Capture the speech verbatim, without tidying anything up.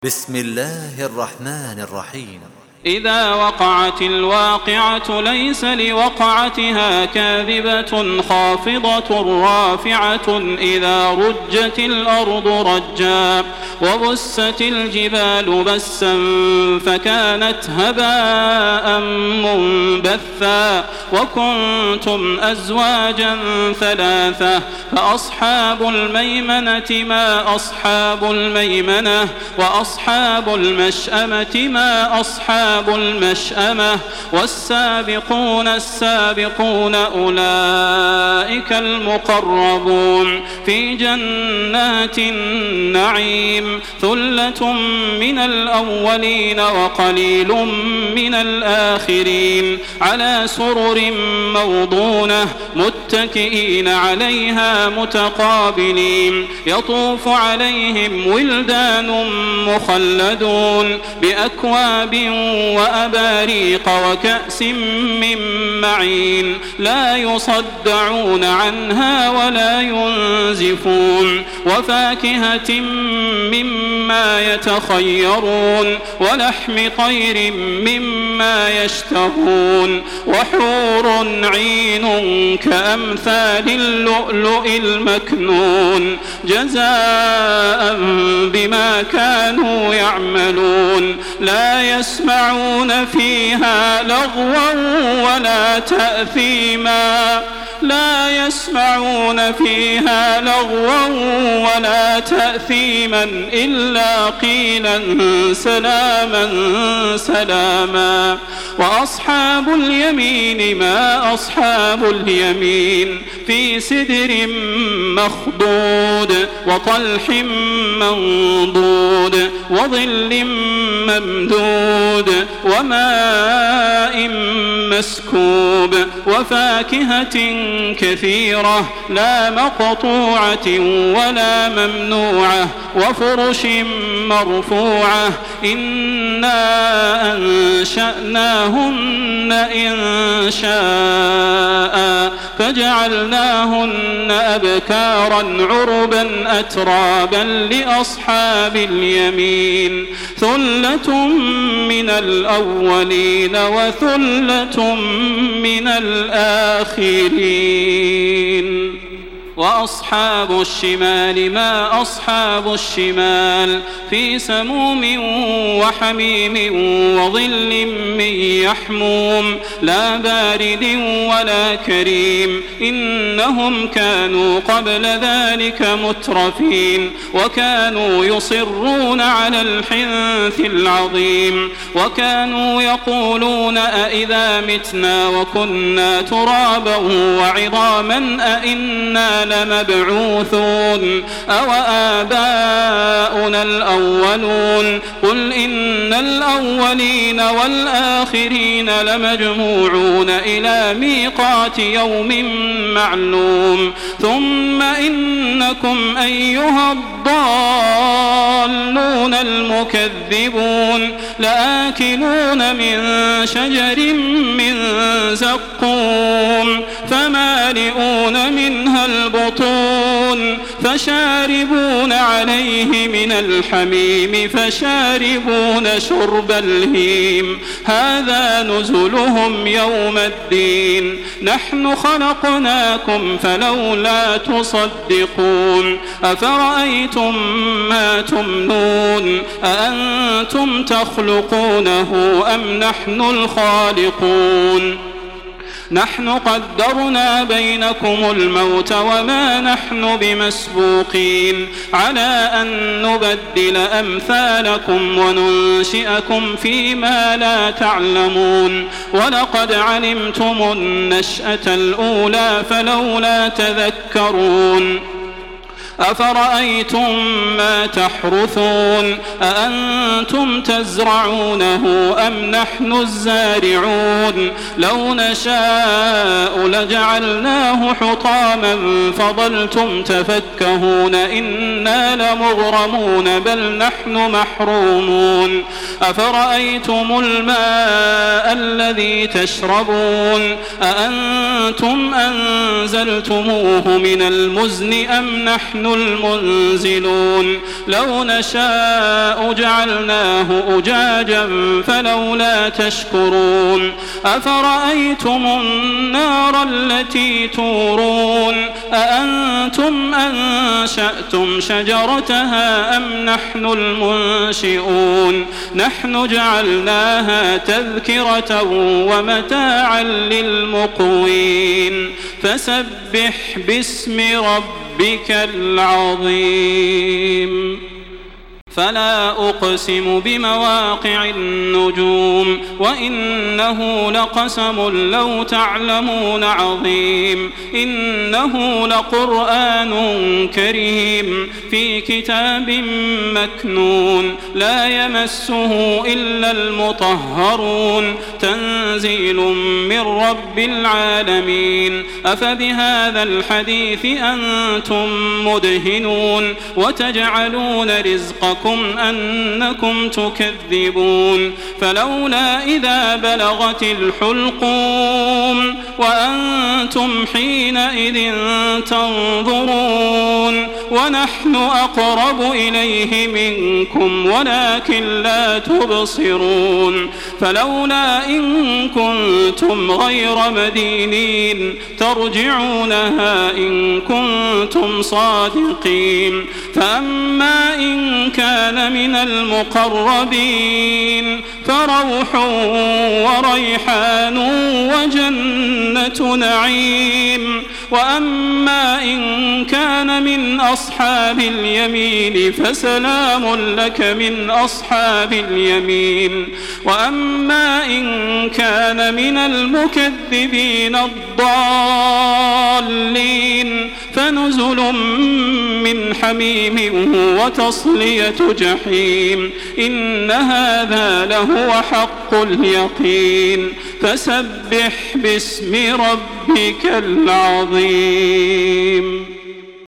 بسم الله الرحمن الرحيم. إذا وقعت الواقعة ليس لوقعتها كاذبة خافضة رافعة إذا رجت الأرض رجا وبست الجبال بسا فكانت هباء منبثا وكنتم أزواجا ثلاثة فأصحاب الميمنة ما أصحاب الميمنة وأصحاب المشأمة ما أصحاب المشأمة والسابقون السابقون أولئك المقربون في جنات النعيم ثلة من الأولين وقليل من الآخرين على سرر موضونة متكئين عليها متقابلين يطوف عليهم ولدان مخلدون بأكواب وأباريق وكأس من معين لا يصدعون عنها ولا ينزفون وفاكهة مما يتخيرون ولحم طير مما يشتهون وحور عين كأمثال اللؤلؤ المكنون جزاء بما كانوا يعملون لا يسمعون فيها لغوا ولا تأثيما لا يسمعون فيها لغوا ولا تأثيما إلا قيلا سلاما سلاما وأصحاب اليمين ما أصحاب اليمين في سدر مخضود وطلح منضود وظل ممدود وماء مسكوب وفاكهة كثيرة لا مقطوعة ولا ممنوعة وفرش مرفوعة إنا أنشأناهن إن شاء فجعلناهن أبكارا عربا أترابا لأصحاب اليمين ثلة من الأولين وثلة من الآخرين وأصحاب الشمال ما أصحاب الشمال في سموم وحميم وظل من يحموم لا بارد ولا كريم إنهم كانوا قبل ذلك مترفين وكانوا يصرون على الحنث العظيم وكانوا يقولون أئذا متنا وكنا ترابا وعظاما أئنا لمبعوثون أو آباؤنا الأولون قل إن الأولين والآخرين لمجموعون إلى ميقات يوم معلوم ثم إنكم أيها الضالون المكذبون لآكلون من شجر من زقوم فمالئون منها البطون فشاربون عليه من الحميم فشاربون شرب الهيم هذا نزلهم يوم الدين نحن خلقناكم فلولا تصدقون أفرأيتم ما تمنون أأنتم تخلقونه أم نحن الخالقون نحن قدرنا بينكم الموت وما نحن بمسبوقين على أن نبدل أمثالكم وننشئكم فيما لا تعلمون ولقد علمتم النشأة الأولى فلولا تذكرون أفرأيتم ما تحرثون أأنتم تزرعونه أم نحن الزارعون لو نشاء لجعلناه حطاما فظلتم تفكهون إنا لمغرمون بل نحن محرومون أفرأيتم الماء الذي تشربون أأنتم أنزلتموه من المزن أم نحن المنزلون لو نشاء جعلناه أجاجا فلولا تشكرون أفرأيتم النار التي تورون أأنتم أنشأتم شجرتها أم نحن المنشئون نحن جعلناها تذكرة ومتاعا للمقوين فسبح باسم ربك العظيم فلا أقسم بمواقع النجوم وإنه لقسم لو تعلمون عظيم إنه لقرآن كريم في كتاب مكنون لا يمسه إلا المطهرون تنزيل من رب العالمين أفبهذا الحديث أنتم مدهنون وتجعلون رزقكم أنكم تكذبون فلولا إذا بلغت الحلقوم وأنتم حينئذ تنظرون ونحن أقرب إليه منكم ولكن لا تبصرون فلولا إن كنتم غير مدينين ترجعونها إن كنتم صادقين فأما إن كان من المقربين فروح وريحان وجنة نعيم وأما إن كان من أصحاب اليمين فسلام لك من أصحاب اليمين وأما إن كان من المكذبين الضالين فنزل من حميم وتصلية جحيم إن هذا لهو حق اليقين فسبح باسم ربك العظيم